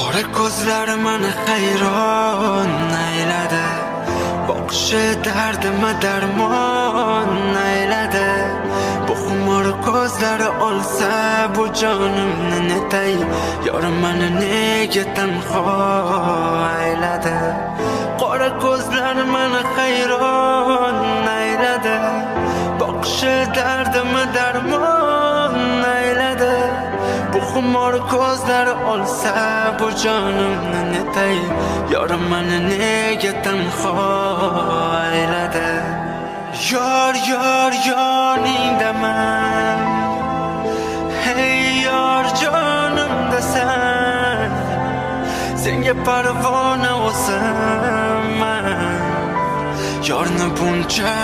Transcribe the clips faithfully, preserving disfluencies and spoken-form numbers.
Qora ko'zlari meni hayron ayladi, boqishi dardimga darmon ayladi. Bu xumor ko'zlari olsa bu jonimni netay, yorim meni nega tanho ayladi. Qora ko'zlari meni hayron ayladi, boqishi dardimga darmon ayladi. Bu xumor ko'zlari olsa bu jonimni netay, yorim meni nega tanho ayladi. Yor yor yoningdaman, hey yor jonimdasan, senga parvona o'zimman, yorni buncha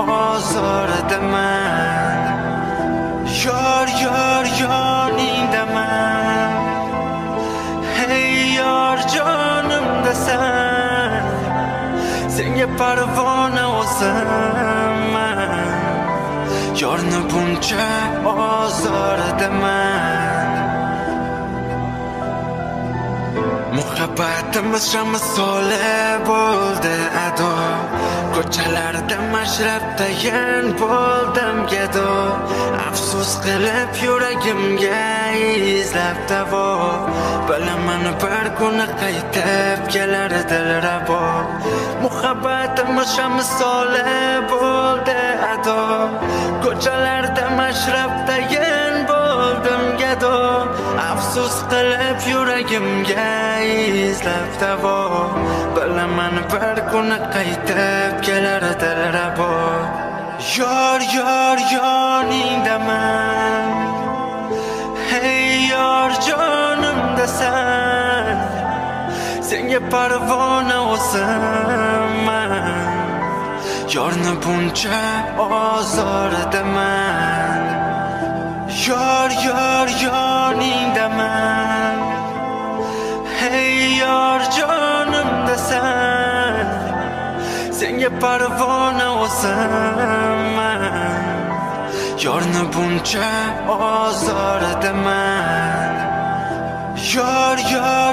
ozordaman. Yor yor yoningdaman, hey yor jonimdasan, senga parvona o'zimman, yorni buncha ozordaman. Muhabbatimiz shamsoli bo'ldi ado, ko'chalarda mashrabdayin bo'ldim gado. Afsus qilib yuragimga izlab davo, bilaman bir kun qaytib kelar dilrabo. Muhabbatimiz shamsoli bo'ldi ado, ko'chalarda mashrabdayin bo'ldim gado. Afsus qilib yuragimga izlab davo, bilaman bir kun qaytib kelar dilrabo. Yor yor yoningdaman, hey yor jonimdasan, senga parvona o'zimman, yorni buncha ozordaman. Yor yor yoningdaman, hey yor jonimdasan, senga parvona o'zimman, yorni buncha ozordaman. Yor yor